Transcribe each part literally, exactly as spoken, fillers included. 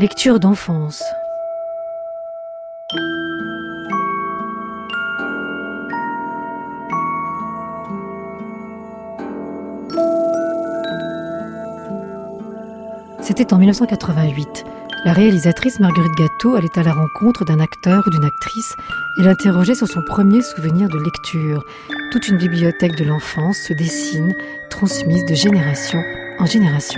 Lecture d'enfance. C'était en mille neuf cent quatre-vingt-huit. La réalisatrice Marguerite Gâteau allait à la rencontre d'un acteur ou d'une actrice et l'interrogeait sur son premier souvenir de lecture. Toute une bibliothèque de l'enfance se dessine, transmise de génération en génération.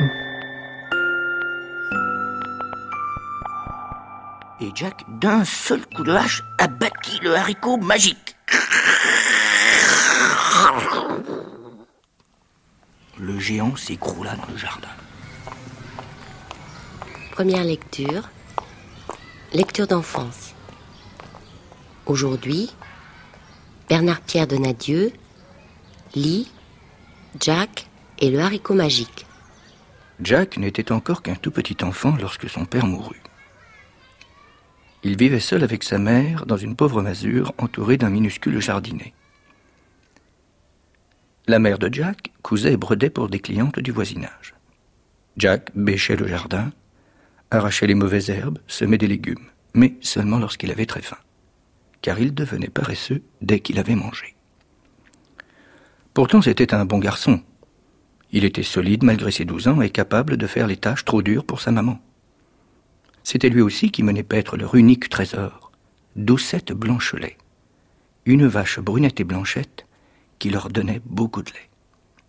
Et Jack, d'un seul coup de hache, abattit le haricot magique. Le géant s'écroula dans le jardin. Première lecture, lecture d'enfance. Aujourd'hui, Bernard-Pierre Donadieu lit Jack et le haricot magique. Jack n'était encore qu'un tout petit enfant lorsque son père mourut. Il vivait seul avec sa mère dans une pauvre masure entourée d'un minuscule jardinet. La mère de Jack cousait et brodait pour des clientes du voisinage. Jack bêchait le jardin, arrachait les mauvaises herbes, semait des légumes, mais seulement lorsqu'il avait très faim, car il devenait paresseux dès qu'il avait mangé. Pourtant, c'était un bon garçon. Il était solide malgré ses douze ans et capable de faire les tâches trop dures pour sa maman. C'était lui aussi qui menait paître leur unique trésor, Doucette Blanchelais, une vache brunette et blanchette qui leur donnait beaucoup de lait.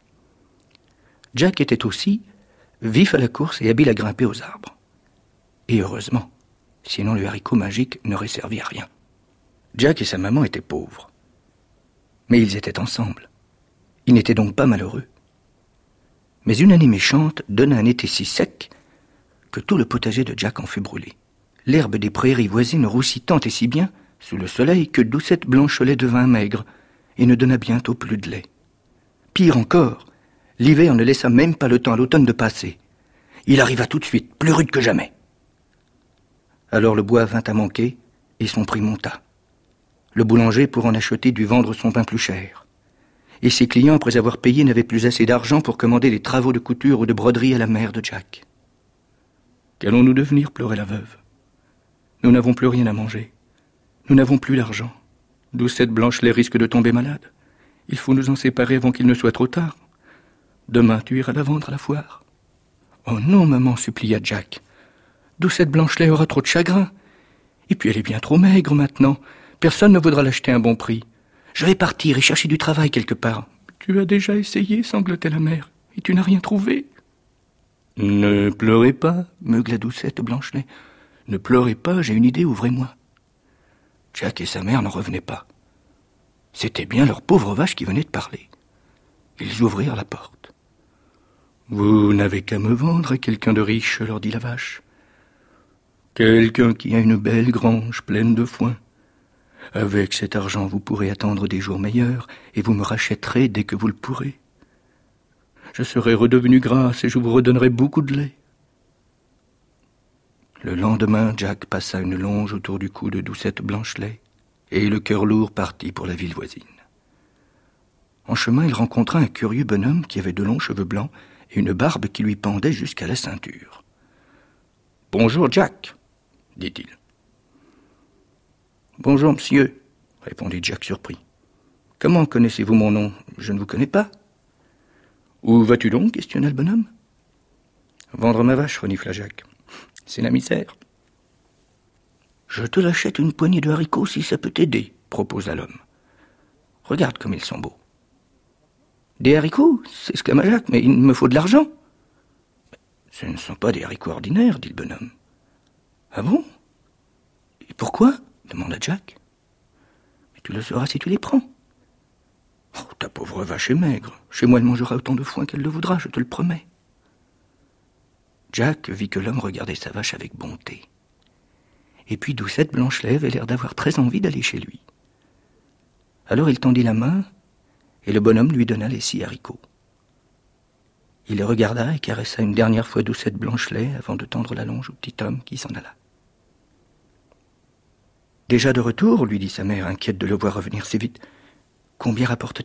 Jack était aussi vif à la course et habile à grimper aux arbres. Et heureusement, sinon le haricot magique n'aurait servi à rien. Jack et sa maman étaient pauvres. Mais ils étaient ensemble. Ils n'étaient donc pas malheureux. Mais une année méchante donna un été si sec que tout le potager de Jack en fut brûlé. L'herbe des prairies voisines roussit tant et si bien, sous le soleil, que Doucette Blanchelais devint maigre et ne donna bientôt plus de lait. Pire encore, l'hiver ne laissa même pas le temps à l'automne de passer. Il arriva tout de suite, plus rude que jamais. Alors le bois vint à manquer et son prix monta. Le boulanger, pour en acheter, dut vendre son pain plus cher. Et ses clients, après avoir payé, n'avaient plus assez d'argent pour commander les travaux de couture ou de broderie à la mère de Jack. « Qu'allons-nous devenir ?» pleurait la veuve. « Nous n'avons plus rien à manger. Nous n'avons plus d'argent. Doucette Blanchelais risque de tomber malade. Il faut nous en séparer avant qu'il ne soit trop tard. Demain, tu iras la vendre à la foire. »« Oh non, maman, supplia Jack. Doucette Blanchelais aura trop de chagrin. Et puis elle est bien trop maigre maintenant. Personne ne voudra l'acheter à un bon prix. Je vais partir et chercher du travail quelque part. »« Tu as déjà essayé, sanglotait la mère, et tu n'as rien trouvé. »« Ne pleurez pas, meugla Doucette Blanchelais. Ne pleurez pas, j'ai une idée, ouvrez-moi. » Jack et sa mère n'en revenaient pas. C'était bien leur pauvre vache qui venait de parler. Ils ouvrirent la porte. « Vous n'avez qu'à me vendre à quelqu'un de riche, leur dit la vache. Quelqu'un qui a une belle grange pleine de foin. Avec cet argent, vous pourrez attendre des jours meilleurs et vous me rachèterez dès que vous le pourrez. Je serai redevenu grasse et je vous redonnerai beaucoup de lait. » Le lendemain, Jack passa une longe autour du cou de Doucette Blanchelais et le cœur lourd partit pour la ville voisine. En chemin, il rencontra un curieux bonhomme qui avait de longs cheveux blancs et une barbe qui lui pendait jusqu'à la ceinture. « Bonjour, Jack, » dit-il. « Bonjour, monsieur, » répondit Jack surpris. « Comment connaissez-vous mon nom ? Je ne vous connais pas. »« Où vas-tu donc ? » questionna le bonhomme. « Vendre ma vache, renifla Jack. C'est la misère. »« Je te l'achète une poignée de haricots si ça peut t'aider, » proposa l'homme. « Regarde comme ils sont beaux. »« Des haricots ?» s'exclama Jack, « mais il me faut de l'argent. »« Ce ne sont pas des haricots ordinaires, » dit le bonhomme. « Ah bon ? Et pourquoi ? » demanda Jack. « Mais tu le sauras si tu les prends. »« Oh, ta pauvre vache est maigre. Chez moi, elle mangera autant de foin qu'elle le voudra, je te le promets. » Jack vit que l'homme regardait sa vache avec bonté. Et puis Doucette Blanchelais avait l'air d'avoir très envie d'aller chez lui. Alors il tendit la main, et le bonhomme lui donna les six haricots. Il les regarda et caressa une dernière fois Doucette Blanchelais avant de tendre la longe au petit homme qui s'en alla. « Déjà de retour ?» lui dit sa mère, inquiète de le voir revenir si vite. « Combien rapportes-tu »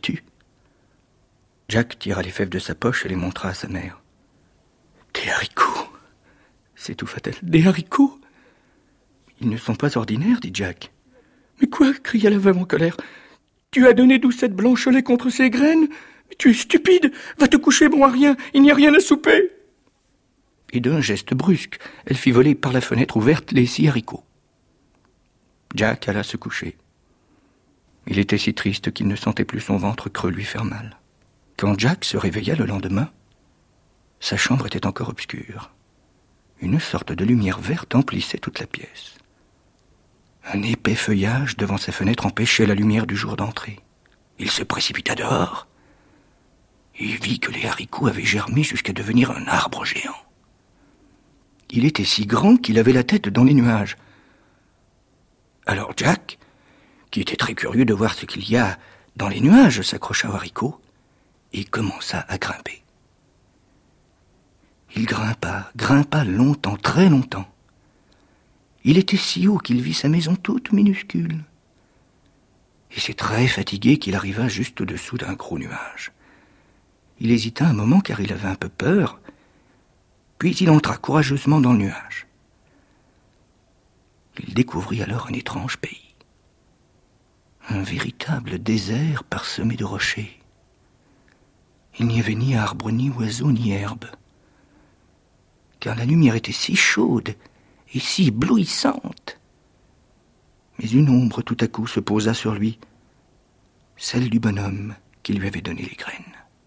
Jack tira les fèves de sa poche et les montra à sa mère. « Des haricots !» s'étouffa-t-elle. Des haricots? Ils ne sont pas ordinaires, dit Jack. Mais quoi? Cria la veuve en colère. Tu as donné Doucette blanche au lait contre ces graines? Mais tu es stupide! Va te coucher, bon à rien! Il n'y a rien à souper! Et d'un geste brusque, elle fit voler par la fenêtre ouverte les six haricots. Jack alla se coucher. Il était si triste qu'il ne sentait plus son ventre creux lui faire mal. Quand Jack se réveilla le lendemain, sa chambre était encore obscure. Une sorte de lumière verte emplissait toute la pièce. Un épais feuillage devant sa fenêtre empêchait la lumière du jour d'entrer. Il se précipita dehors et vit que les haricots avaient germé jusqu'à devenir un arbre géant. Il était si grand qu'il avait la tête dans les nuages. Alors Jack, qui était très curieux de voir ce qu'il y a dans les nuages, s'accrocha aux haricots et commença à grimper. Il grimpa, grimpa longtemps, très longtemps. Il était si haut qu'il vit sa maison toute minuscule. Et c'est très fatigué qu'il arriva juste au-dessous d'un gros nuage. Il hésita un moment car il avait un peu peur, puis il entra courageusement dans le nuage. Il découvrit alors un étrange pays. Un véritable désert parsemé de rochers. Il n'y avait ni arbre, ni oiseau, ni herbe, car la lumière était si chaude et si éblouissante. Mais une ombre tout à coup se posa sur lui, celle du bonhomme qui lui avait donné les graines.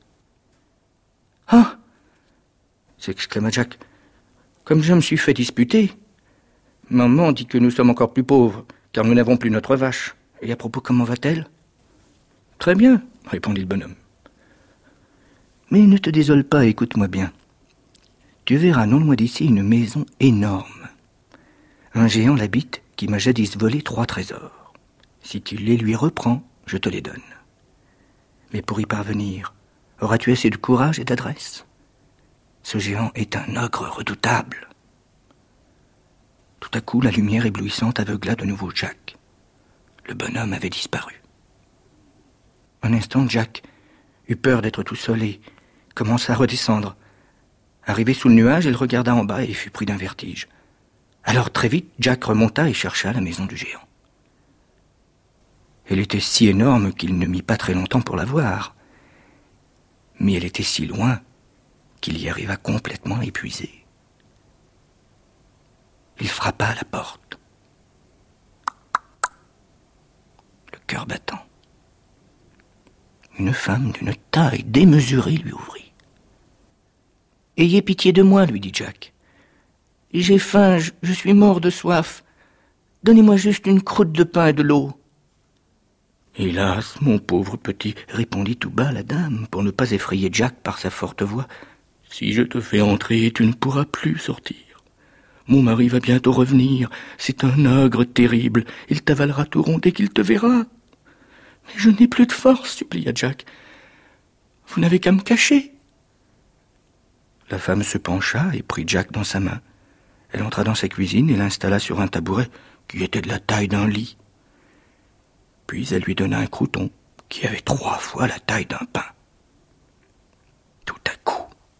« Ah !» s'exclama Jack. « Comme je me suis fait disputer. Maman dit que nous sommes encore plus pauvres, car nous n'avons plus notre vache. Et à propos, comment va-t-elle ?»« Très bien, » répondit le bonhomme. « Mais ne te désole pas, écoute-moi bien. Tu verras non loin d'ici une maison énorme. Un géant l'habite qui m'a jadis volé trois trésors. Si tu les lui reprends, je te les donne. Mais pour y parvenir, auras-tu assez de courage et d'adresse? Ce géant est un ogre redoutable. » Tout à coup, la lumière éblouissante aveugla de nouveau Jack. Le bonhomme avait disparu. Un instant, Jack eut peur d'être tout seul et commença à redescendre. Arrivé sous le nuage, il regarda en bas et fut pris d'un vertige. Alors très vite, Jack remonta et chercha la maison du géant. Elle était si énorme qu'il ne mit pas très longtemps pour la voir. Mais elle était si loin qu'il y arriva complètement épuisé. Il frappa à la porte. Le cœur battant. Une femme d'une taille démesurée lui ouvrit. « Ayez pitié de moi, lui dit Jack. J'ai faim, je, je suis mort de soif. Donnez-moi juste une croûte de pain et de l'eau. » « Hélas, mon pauvre petit, répondit tout bas la dame, pour ne pas effrayer Jack par sa forte voix. Si je te fais entrer, tu ne pourras plus sortir. Mon mari va bientôt revenir. C'est un ogre terrible. Il t'avalera tout rond dès qu'il te verra. Mais je n'ai plus de force, supplia Jack. Vous n'avez qu'à me cacher. La femme se pencha et prit Jack dans sa main. Elle entra dans sa cuisine et l'installa sur un tabouret qui était de la taille d'un lit. Puis elle lui donna un crouton qui avait trois fois la taille d'un pain. Tout à coup,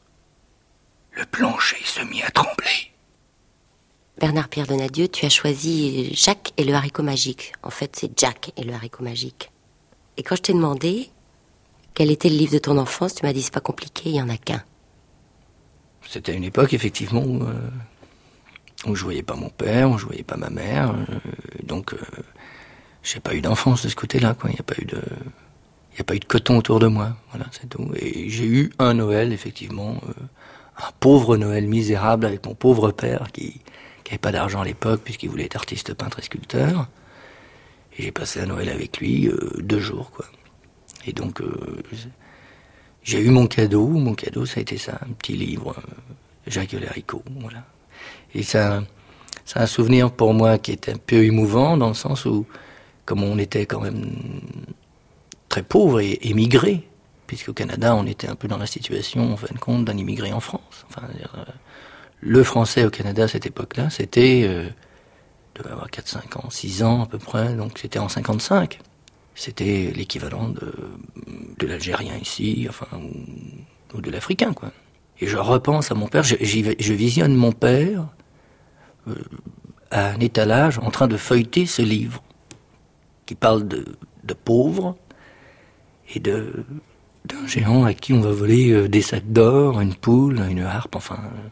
le plancher se mit à trembler. Bernard-Pierre Donadieu, tu as choisi Jack et le haricot magique. En fait, c'est Jack et le haricot magique. Et quand je t'ai demandé quel était le livre de ton enfance, tu m'as dit c'est pas compliqué, il n'y en a qu'un. C'était une époque, effectivement, où, euh, où je voyais pas mon père, où je voyais pas ma mère, euh, donc... Euh, J'ai pas eu d'enfance de ce côté-là, quoi. Il n'y a pas eu de, il y a pas eu de coton autour de moi. Voilà, c'est tout. Et j'ai eu un Noël, effectivement, euh, un pauvre Noël misérable avec mon pauvre père qui, qui avait pas d'argent à l'époque puisqu'il voulait être artiste peintre et sculpteur. Et j'ai passé un Noël avec lui euh, deux jours, quoi. Et donc, euh, j'ai eu mon cadeau. Mon cadeau, ça a été ça, un petit livre, euh, Jack et les haricots, voilà. Et ça, c'est un souvenir pour moi qui est un peu émouvant dans le sens où comme on était quand même très pauvres et émigrés, puisqu'au Canada, on était un peu dans la situation, en fin de compte, d'un immigré en France. Enfin, euh, le français au Canada à cette époque-là, c'était, euh, devait avoir quatre, cinq ans, six ans à peu près, donc c'était en cinquante-cinq. C'était l'équivalent de, de l'Algérien ici, enfin, ou, ou de l'Africain, quoi. Et je repense à mon père, je, j'y, je visionne mon père euh, à un étalage en train de feuilleter ce livre qui parle de, de pauvres et de, d'un géant à qui on va voler euh, des sacs d'or, une poule, une harpe, enfin... Euh,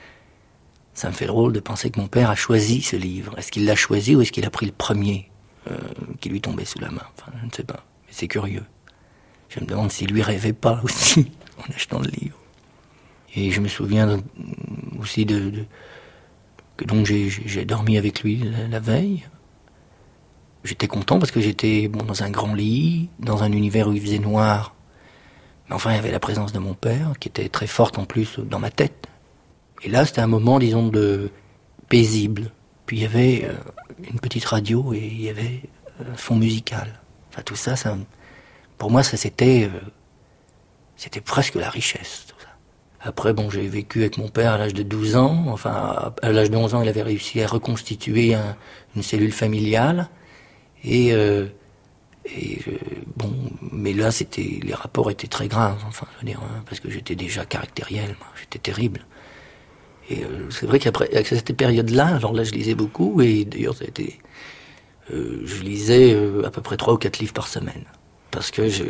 ça me fait drôle de penser que mon père a choisi ce livre. Est-ce qu'il l'a choisi ou est-ce qu'il a pris le premier euh, qui lui tombait sous la main? Enfin, je ne sais pas, mais c'est curieux. Je me demande s'il lui rêvait pas aussi en achetant le livre. Et je me souviens aussi de, de que donc j'ai, j'ai dormi avec lui la, la veille. J'étais content parce que j'étais bon, dans un grand lit, dans un univers où il faisait noir. Mais enfin, il y avait la présence de mon père qui était très forte en plus dans ma tête. Et là, c'était un moment, disons, de paisible. Puis il y avait euh, une petite radio et il y avait un fond musical. Enfin, tout ça, ça pour moi, ça c'était, euh, c'était presque la richesse. Tout ça. Après, bon, j'ai vécu avec mon père à l'âge de douze ans. Enfin, à l'âge de onze ans, il avait réussi à reconstituer un, une cellule familiale. Et, euh, et euh, bon, mais là, c'était, les rapports étaient très graves. Enfin, je veux dire, hein, parce que j'étais déjà caractériel, moi, j'étais terrible. Et euh, c'est vrai qu'après, à cette période-là, alors là, je lisais beaucoup, et d'ailleurs, ça a été, euh, je lisais euh, à peu près trois ou quatre livres par semaine, parce que je,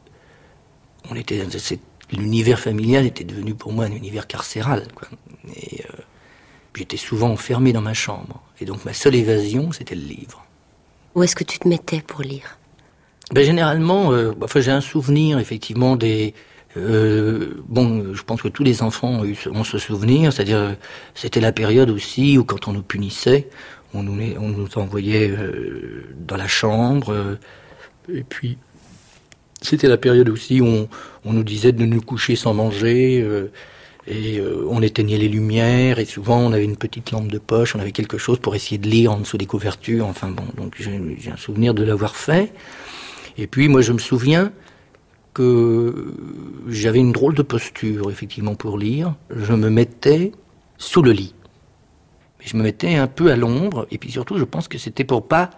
on était, c'est, l'univers familial était devenu pour moi un univers carcéral, quoi. Et euh, j'étais souvent enfermé dans ma chambre, et donc ma seule évasion, c'était le livre. Où est-ce que tu te mettais pour lire? Ben généralement, euh, enfin, j'ai un souvenir effectivement des Euh, bon, je pense que tous les enfants ont, eu, ont ce souvenir, c'est-à-dire c'était la période aussi où quand on nous punissait, on nous, on nous envoyait euh, dans la chambre, euh, et puis c'était la période aussi où on, on nous disait de nous coucher sans manger, euh, et euh, on éteignait les lumières, et souvent on avait une petite lampe de poche, on avait quelque chose pour essayer de lire en dessous des couvertures, enfin bon, donc j'ai, j'ai un souvenir de l'avoir fait. Et puis moi je me souviens que j'avais une drôle de posture, effectivement, pour lire. Je me mettais sous le lit. Mais je me mettais un peu à l'ombre, et puis surtout, je pense que c'était pour pas...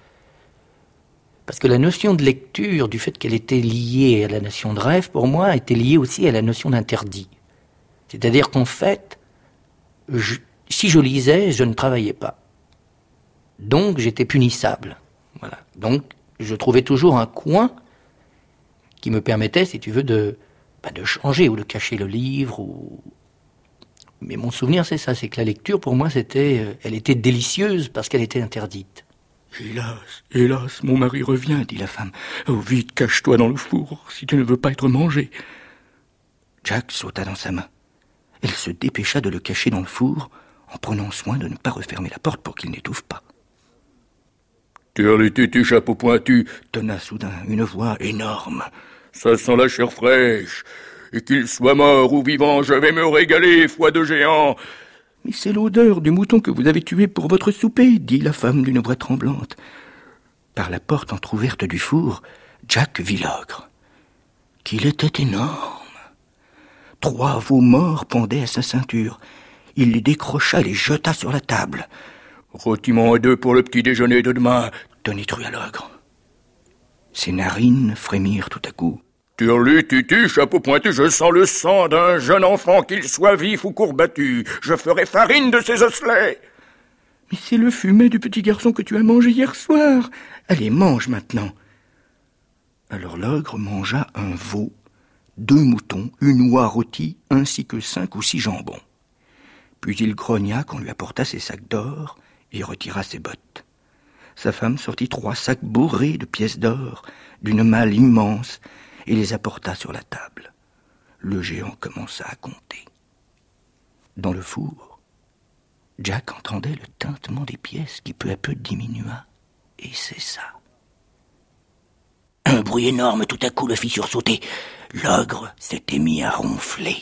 Parce que la notion de lecture, du fait qu'elle était liée à la notion de rêve, pour moi, était liée aussi à la notion d'interdit. C'est-à-dire qu'en fait, je... si je lisais, je ne travaillais pas. Donc, j'étais punissable. Voilà. Donc, je trouvais toujours un coin qui me permettait, si tu veux, de, bah, de changer ou de cacher le livre. Ou... Mais mon souvenir, c'est ça, c'est que la lecture, pour moi, c'était, euh, elle était délicieuse parce qu'elle était interdite. Hélas, hélas, mon mari revient, dit la femme. Oh, vite, cache-toi dans le four, si tu ne veux pas être mangé. Jack sauta dans sa main. Elle se dépêcha de le cacher dans le four, en prenant soin de ne pas refermer la porte pour qu'il n'étouffe pas. Tire les tétés, chapeau pointu, tonna soudain une voix énorme. Ça sent la chair fraîche, et qu'il soit mort ou vivant, je vais me régaler, foi de géant. Mais c'est l'odeur du mouton que vous avez tué pour votre souper, dit la femme d'une voix tremblante. Par la porte entr'ouverte du four, Jack vit l'ogre. Qu'il était énorme. Trois veaux morts pendaient à sa ceinture. Il les décrocha et les jeta sur la table. Rôtiment et deux pour le petit déjeuner de demain, tonitruya l'ogre. Ses narines frémirent tout à coup. Turlu, tutu, chapeau pointu, je sens le sang d'un jeune enfant, qu'il soit vif ou courbattu. Je ferai farine de ses osselets. Mais c'est le fumet du petit garçon que tu as mangé hier soir. Allez, mange maintenant. Alors l'ogre mangea un veau, deux moutons, une oie rôtie, ainsi que cinq ou six jambons. Puis il grogna qu'on lui apporta ses sacs d'or et retira ses bottes. Sa femme sortit trois sacs bourrés de pièces d'or, d'une malle immense, et les apporta sur la table. Le géant commença à compter. Dans le four, Jack entendait le tintement des pièces qui peu à peu diminua et cessa. Un bruit énorme tout à coup le fit sursauter. L'ogre s'était mis à ronfler.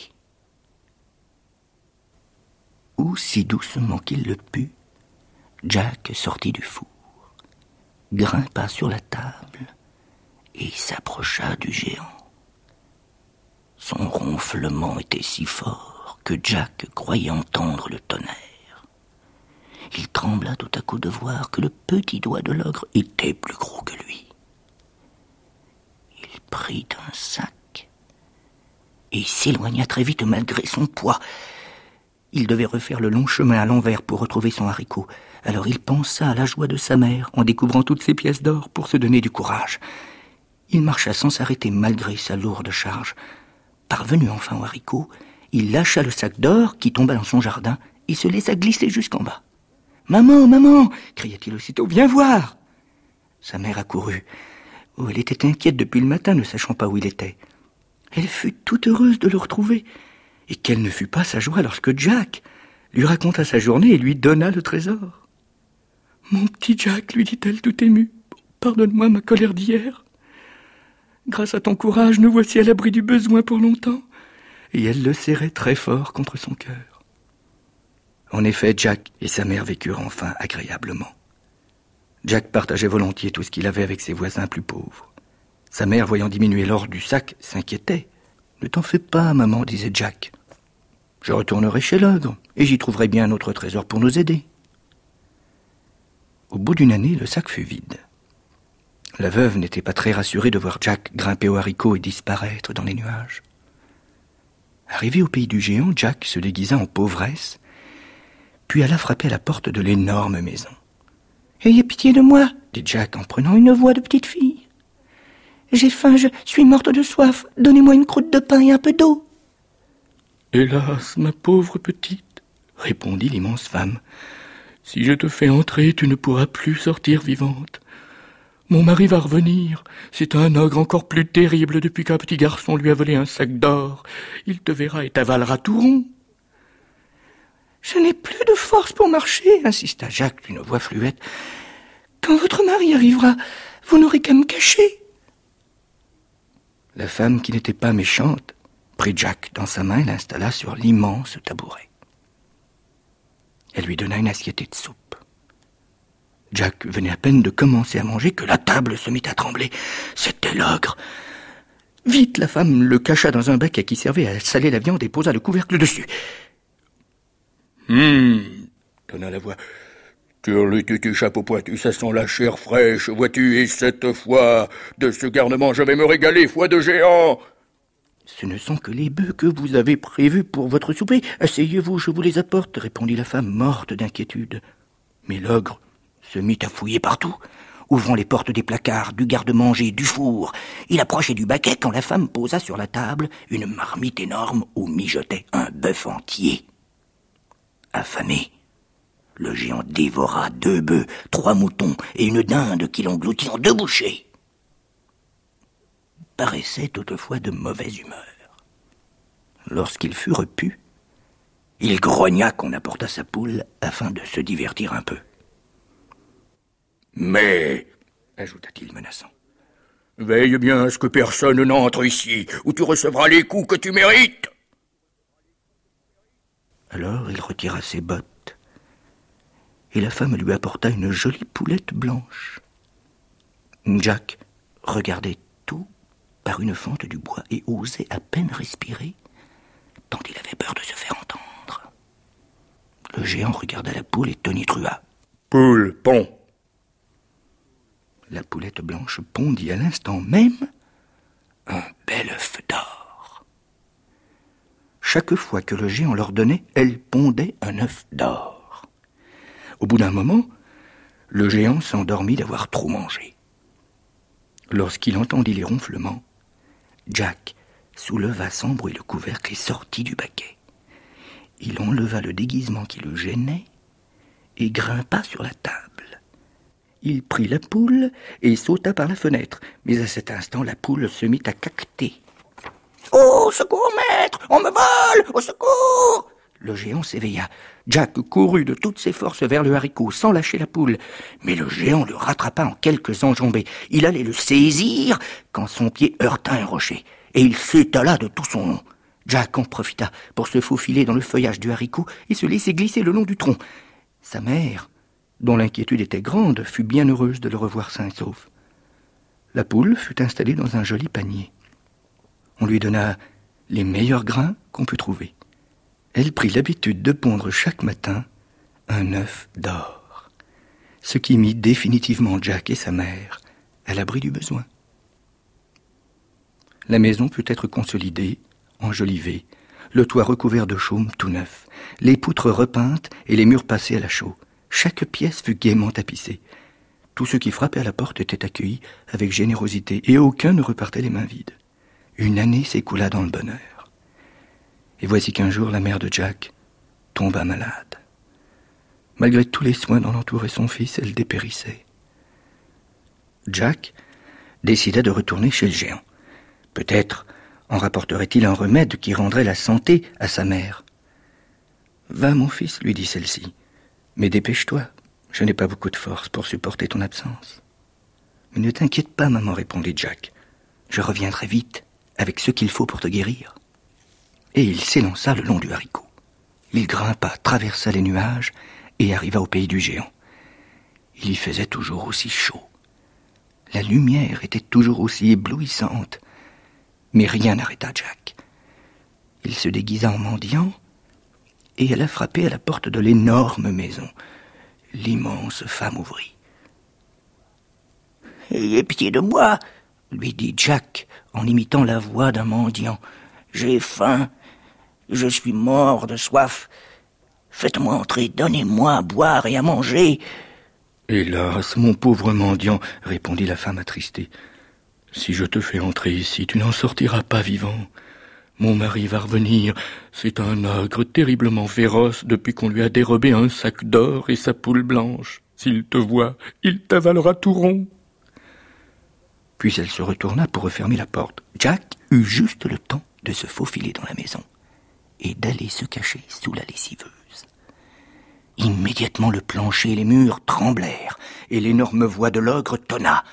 Aussi doucement qu'il le put, Jack sortit du four, grimpa sur la table et s'approcha du géant. Son ronflement était si fort que Jack croyait entendre le tonnerre. Il trembla tout à coup de voir que le petit doigt de l'ogre était plus gros que lui. Il prit un sac et s'éloigna très vite malgré son poids. Il devait refaire le long chemin à l'envers pour retrouver son haricot. Alors il pensa à la joie de sa mère en découvrant toutes ses pièces d'or pour se donner du courage. Il marcha sans s'arrêter malgré sa lourde charge. Parvenu enfin au haricot, il lâcha le sac d'or qui tomba dans son jardin et se laissa glisser jusqu'en bas. « Maman, maman !» cria-t-il aussitôt, « viens voir !» Sa mère accourut. Oh, elle était inquiète depuis le matin, ne sachant pas où il était. Elle fut toute heureuse de le retrouver. Et quelle ne fut pas sa joie lorsque Jack lui raconta sa journée et lui donna le trésor. « Mon petit Jack, lui dit-elle tout émue, pardonne-moi ma colère d'hier. Grâce à ton courage, nous voici à l'abri du besoin pour longtemps. » Et elle le serrait très fort contre son cœur. En effet, Jack et sa mère vécurent enfin agréablement. Jack partageait volontiers tout ce qu'il avait avec ses voisins plus pauvres. Sa mère, voyant diminuer l'or du sac, s'inquiétait. « Ne t'en fais pas, maman, disait Jack. Je retournerai chez l'ogre, et j'y trouverai bien un autre trésor pour nous aider. » Au bout d'une année, le sac fut vide. La veuve n'était pas très rassurée de voir Jack grimper au haricot et disparaître dans les nuages. Arrivé au pays du géant, Jack se déguisa en pauvresse, puis alla frapper à la porte de l'énorme maison. « Ayez pitié de moi, dit Jack en prenant une voix de petite fille. J'ai faim, je suis morte de soif. Donnez-moi une croûte de pain et un peu d'eau. » « Hélas, ma pauvre petite, répondit l'immense femme, si je te fais entrer, tu ne pourras plus sortir vivante. Mon mari va revenir. C'est un ogre encore plus terrible depuis qu'un petit garçon lui a volé un sac d'or. Il te verra et t'avalera tout rond. »« Je n'ai plus de force pour marcher, insista Jack d'une voix fluette. Quand votre mari arrivera, vous n'aurez qu'à me cacher. » La femme, qui n'était pas méchante, prit Jack dans sa main et l'installa sur l'immense tabouret. Elle lui donna une assiette de soupe. Jack venait à peine de commencer à manger que la table se mit à trembler. C'était l'ogre. Vite, la femme le cacha dans un bac qui servait à saler la viande et posa le couvercle dessus. « Hum, donna la voix. Tire le tutu chapeau pointu, ça sent la chair fraîche, vois-tu, et cette fois, de ce garnement, je vais me régaler, foi de géant. » « Ce ne sont que les bœufs que vous avez prévus pour votre souper. Asseyez-vous, je vous les apporte, » répondit la femme, morte d'inquiétude. Mais l'ogre se mit à fouiller partout, ouvrant les portes des placards, du garde-manger, du four. Il approchait du baquet quand la femme posa sur la table une marmite énorme où mijotait un bœuf entier. Affamé, le géant dévora deux bœufs, trois moutons et une dinde qui l'engloutit en deux bouchées. Paraissait toutefois de mauvaise humeur. Lorsqu'il fut repu, il grogna qu'on apporta sa poule afin de se divertir un peu. « Mais, ajouta-t-il menaçant, veille bien à ce que personne n'entre ici, ou tu recevras les coups que tu mérites. » Alors il retira ses bottes, et la femme lui apporta une jolie poulette blanche. Jack regardait tout par une fente du bois et osait à peine respirer, tant il avait peur de se faire entendre. Le géant regarda la poule et tonitra. « Poule, pond !» La poulette blanche pondit à l'instant même un bel œuf d'or. Chaque fois que le géant l'ordonnait, elle pondait un œuf d'or. Au bout d'un moment, le géant s'endormit d'avoir trop mangé. Lorsqu'il entendit les ronflements, Jack souleva sans bruit le couvercle et sortit du baquet. Il enleva le déguisement qui le gênait et grimpa sur la table. Il prit la poule et sauta par la fenêtre, mais à cet instant, la poule se mit à caqueter. « Au secours, maître! On me vole! Au secours !» Le géant s'éveilla. Jack courut de toutes ses forces vers le haricot sans lâcher la poule. Mais le géant le rattrapa en quelques enjambées. Il allait le saisir quand son pied heurta un rocher. Et il s'étala de tout son long. Jack en profita pour se faufiler dans le feuillage du haricot et se laisser glisser le long du tronc. Sa mère, dont l'inquiétude était grande, fut bien heureuse de le revoir sain et sauf. La poule fut installée dans un joli panier. On lui donna les meilleurs grains qu'on put trouver. Elle prit l'habitude de pondre chaque matin un œuf d'or, ce qui mit définitivement Jack et sa mère à l'abri du besoin. La maison put être consolidée, enjolivée. le toit recouvert de chaume tout neuf, les poutres repeintes et les murs passés à la chaux. Chaque pièce fut gaiement tapissée. Tous ceux qui frappaient à la porte étaient accueillis avec générosité, et aucun ne repartait les mains vides. Une année s'écoula dans le bonheur. Et voici qu'un jour, la mère de Jack tomba malade. Malgré tous les soins dont entourait son fils, elle dépérissait. Jack décida de retourner chez le géant. Peut-être en rapporterait-il un remède qui rendrait la santé à sa mère. « Va, mon fils, lui dit celle-ci, mais dépêche-toi, je n'ai pas beaucoup de force pour supporter ton absence. »« Mais ne t'inquiète pas, maman, répondit Jack. Je reviendrai vite, avec ce qu'il faut pour te guérir. » Et il s'élança le long du haricot. Il grimpa, traversa les nuages et arriva au pays du géant. Il y faisait toujours aussi chaud. La lumière était toujours aussi éblouissante. Mais rien n'arrêta Jack. Il se déguisa en mendiant et alla frapper à la porte de l'énorme maison. L'immense femme ouvrit. « Ayez pitié de moi, lui dit Jack en imitant la voix d'un mendiant. J'ai faim, je suis mort de soif. Faites-moi entrer, donnez-moi à boire et à manger. » « Hélas, mon pauvre mendiant, répondit la femme attristée. Si je te fais entrer ici, tu n'en sortiras pas vivant. Mon mari va revenir. C'est un ogre terriblement féroce depuis qu'on lui a dérobé un sac d'or et sa poule blanche. S'il te voit, il t'avalera tout rond. » Puis elle se retourna pour refermer la porte. Jack eut juste le temps de se faufiler dans la maison et d'aller se cacher sous la lessiveuse. Immédiatement, le plancher et les murs tremblèrent, et l'énorme voix de l'ogre tonna.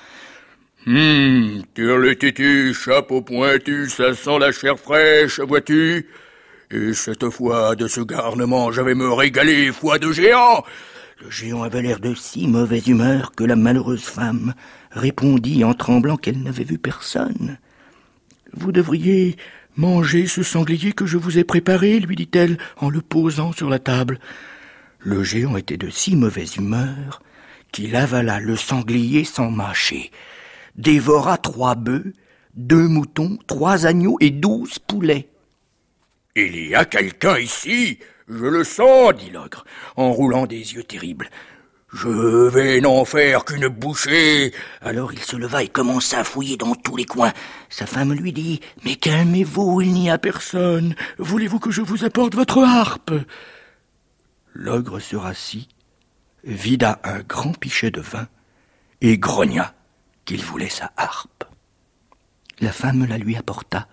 Hum, tire le titu, chapeau pointu, ça sent la chair fraîche, vois-tu? Et cette fois, de ce garnement, je vais me régaler, foi de géant. » Le géant avait l'air de si mauvaise humeur que la malheureuse femme répondit en tremblant qu'elle n'avait vu personne. « Vous devriez manger ce sanglier que je vous ai préparé, lui dit-elle en le posant sur la table. Le géant était de si mauvaise humeur qu'il avala le sanglier sans mâcher, dévora trois bœufs, deux moutons, trois agneaux et douze poulets. « Il y a quelqu'un ici, je le sens, dit l'ogre, en roulant des yeux terribles. Je vais n'en faire qu'une bouchée. » Alors il se leva et commença à fouiller dans tous les coins. Sa femme lui dit « Mais calmez-vous, il n'y a personne. Voulez-vous que je vous apporte votre harpe ?» L'ogre se rassit, vida un grand pichet de vin et grogna qu'il voulait sa harpe. La femme la lui apporta.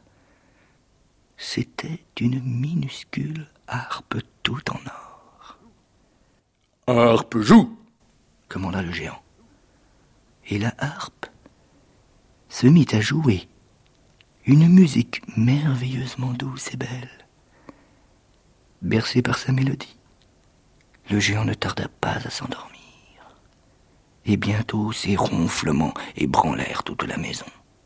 C'était une minuscule harpe toute en or. « Harpe, joue !» commanda le géant. Et la harpe se mit à jouer une musique merveilleusement douce et belle. Bercé par sa mélodie, le géant ne tarda pas à s'endormir. Et bientôt, ses ronflements ébranlèrent toute la maison.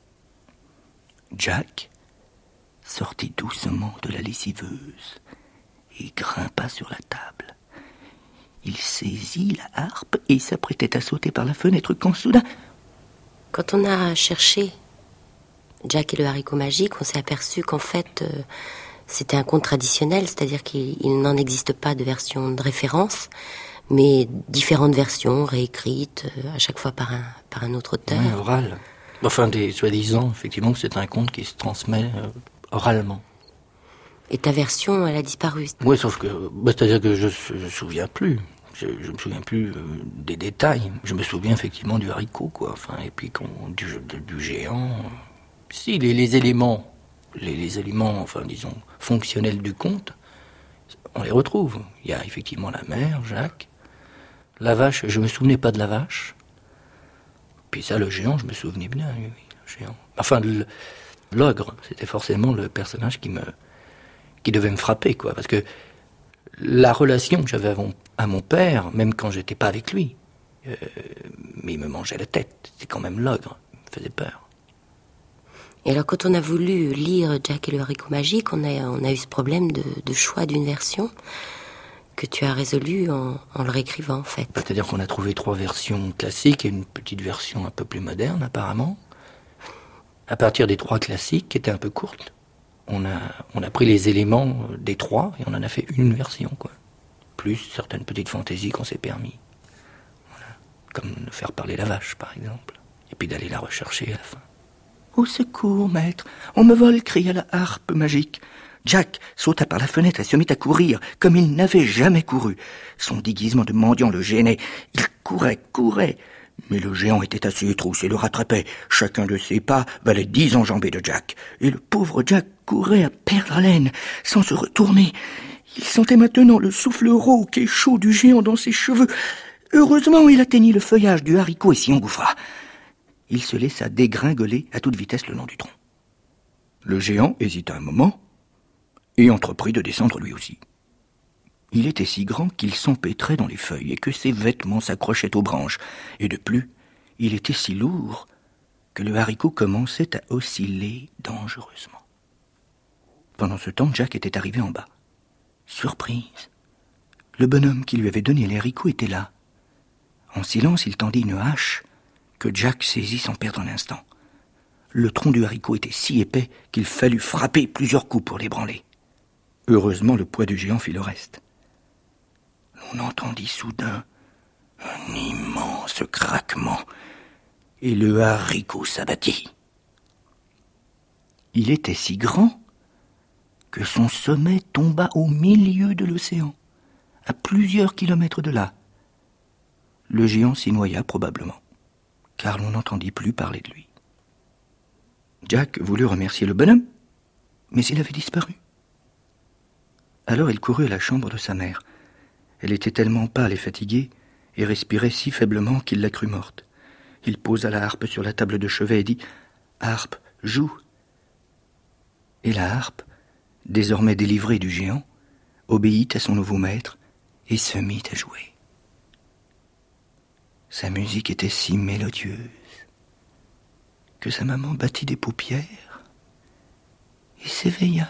Jack sortit doucement de la lessiveuse et grimpa sur la table. Il saisit la harpe et s'apprêtait à sauter par la fenêtre quand soudain... Quand on a cherché Jack et le haricot magique, on s'est aperçu qu'en fait... Euh, C'était un conte traditionnel, c'est-à-dire qu'il n'en existe pas de version de référence, mais différentes versions réécrites à chaque fois par un, par un autre auteur. Oui, oral. Enfin, des soi-disant, effectivement, que c'est un conte qui se transmet euh, oralement. Et ta version, elle a disparu. Oui, sauf que, bah, c'est-à-dire que je ne me souviens plus. Je ne me souviens plus euh, des détails. Je me souviens effectivement du haricot, quoi. Enfin, et puis qu'on, du, du, du géant. Si, les, les éléments... Les, les éléments, enfin, disons, fonctionnels du conte, on les retrouve. Il y a effectivement la mère, Jacques, la vache, je me souvenais pas de la vache. Puis ça, le géant, je me souvenais bien, oui, le géant. Enfin, le, l'ogre, c'était forcément le personnage qui me, qui devait me frapper, quoi, parce que la relation que j'avais à mon, à mon père, même quand j'étais pas avec lui, euh, mais il me mangeait la tête. C'est quand même l'ogre, il me faisait peur. Et alors, quand on a voulu lire Jack et le haricot magique, on a, on a eu ce problème de, de choix d'une version que tu as résolu en, en le réécrivant, en fait. C'est-à-dire qu'on a trouvé trois versions classiques et une petite version un peu plus moderne, apparemment. À partir des trois classiques, qui étaient un peu courtes, On a, on a pris les éléments des trois et on en a fait une version, quoi. Plus certaines petites fantaisies qu'on s'est permis. Voilà. Comme de faire parler la vache, par exemple. Et puis d'aller la rechercher à la fin. Au secours, maître, on me vole, cria la harpe magique. Jack sauta par la fenêtre et se mit à courir, comme il n'avait jamais couru. Son déguisement de mendiant le gênait. Il courait, courait. Mais le géant était à ses trousses et le rattrapait. Chacun de ses pas valait dix enjambées de Jack. Et le pauvre Jack courait à perdre haleine, sans se retourner. Il sentait maintenant le souffle rauque et chaud du géant dans ses cheveux. Heureusement, il atteignit le feuillage du haricot et s'y engouffra. Il se laissa dégringoler à toute vitesse le long du tronc. Le géant hésita un moment et entreprit de descendre lui aussi. Il était si grand qu'il s'empêtrait dans les feuilles et que ses vêtements s'accrochaient aux branches. Et de plus, il était si lourd que le haricot commençait à osciller dangereusement. Pendant ce temps, Jack était arrivé en bas. Surprise! Le bonhomme qui lui avait donné les haricots était là. En silence, il tendit une hache que Jack saisit sans perdre un instant. Le tronc du haricot était si épais qu'il fallut frapper plusieurs coups pour l'ébranler. Heureusement, le poids du géant fit le reste. On entendit soudain un immense craquement et le haricot s'abattit. Il était si grand que son sommet tomba au milieu de l'océan, à plusieurs kilomètres de là. Le géant s'y noya probablement, car l'on n'entendit plus parler de lui. Jack voulut remercier le bonhomme, mais il avait disparu. Alors il courut à la chambre de sa mère. Elle était tellement pâle et fatiguée, et respirait si faiblement qu'il la crut morte. Il posa la harpe sur la table de chevet et dit « Harpe, joue !» Et la harpe, désormais délivrée du géant, obéit à son nouveau maître et se mit à jouer. Sa musique était si mélodieuse que sa maman battit des paupières et s'éveilla.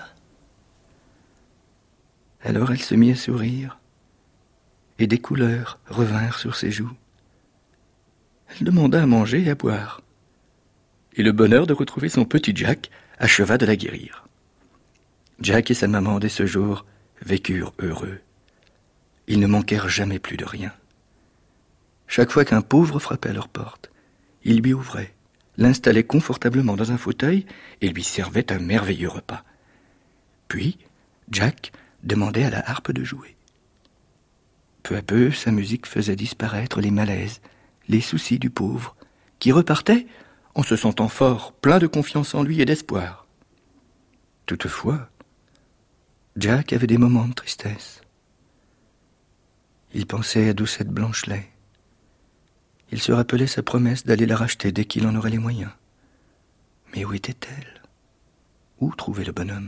Alors elle se mit à sourire, et des couleurs revinrent sur ses joues. Elle demanda à manger et à boire, et le bonheur de retrouver son petit Jack acheva de la guérir. Jack et sa maman, dès ce jour, vécurent heureux. Ils ne manquèrent jamais plus de rien. Chaque fois qu'un pauvre frappait à leur porte, ils lui ouvraient, l'installaient confortablement dans un fauteuil et lui servaient un merveilleux repas. Puis, Jack demandait à la harpe de jouer. Peu à peu, sa musique faisait disparaître les malaises, les soucis du pauvre, qui repartait en se sentant fort, plein de confiance en lui et d'espoir. Toutefois, Jack avait des moments de tristesse. Il pensait à Doucette Blanchelay. Il se rappelait sa promesse d'aller la racheter dès qu'il en aurait les moyens. Mais où était-elle? Où trouver le bonhomme?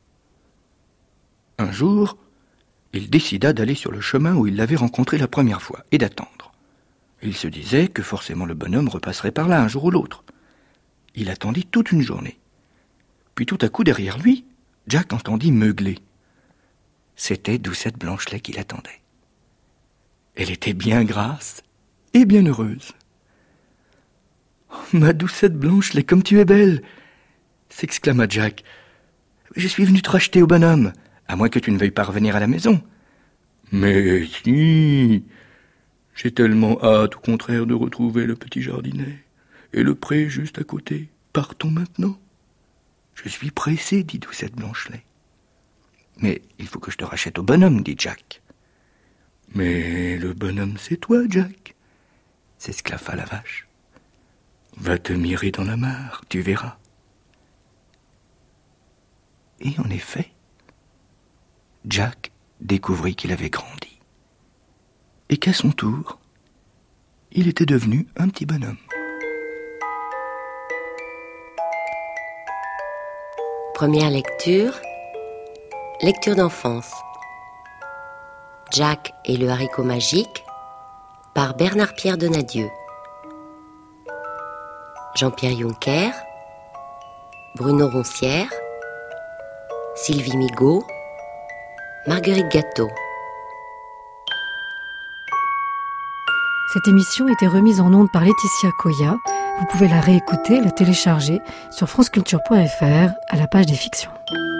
Un jour, il décida d'aller sur le chemin où il l'avait rencontré la première fois et d'attendre. Il se disait que forcément le bonhomme repasserait par là un jour ou l'autre. Il attendit toute une journée. Puis tout à coup, derrière lui, Jack entendit meugler. C'était Doucette Blanchelay qui l'attendait. Elle était bien grasse et bien heureuse. Oh, « Ma Doucette Blanchelay, comme tu es belle !» s'exclama Jack. « Je suis venu te racheter au bonhomme, à moins que tu ne veuilles pas revenir à la maison. »« Mais si, j'ai tellement hâte, au contraire, de retrouver le petit jardinet et le pré juste à côté. Partons maintenant. »« Je suis pressé, dit Doucette Blanchelay. »« Mais il faut que je te rachète au bonhomme, dit Jack. »« Mais le bonhomme, c'est toi, Jack, s'esclaffa la vache. Va te mirer dans la mare, tu verras. » Et en effet, Jack découvrit qu'il avait grandi, et qu'à son tour, il était devenu un petit bonhomme. Première lecture, lecture d'enfance. Jack et le haricot magique, par Bernard-Pierre Donadieu. Jean-Pierre Juncker, Bruno Roncière, Sylvie Migaud, Marguerite Gâteau. Cette émission était remise en ondes par Laetitia Coya. Vous pouvez la réécouter, la télécharger sur franceculture point f r à la page des fictions.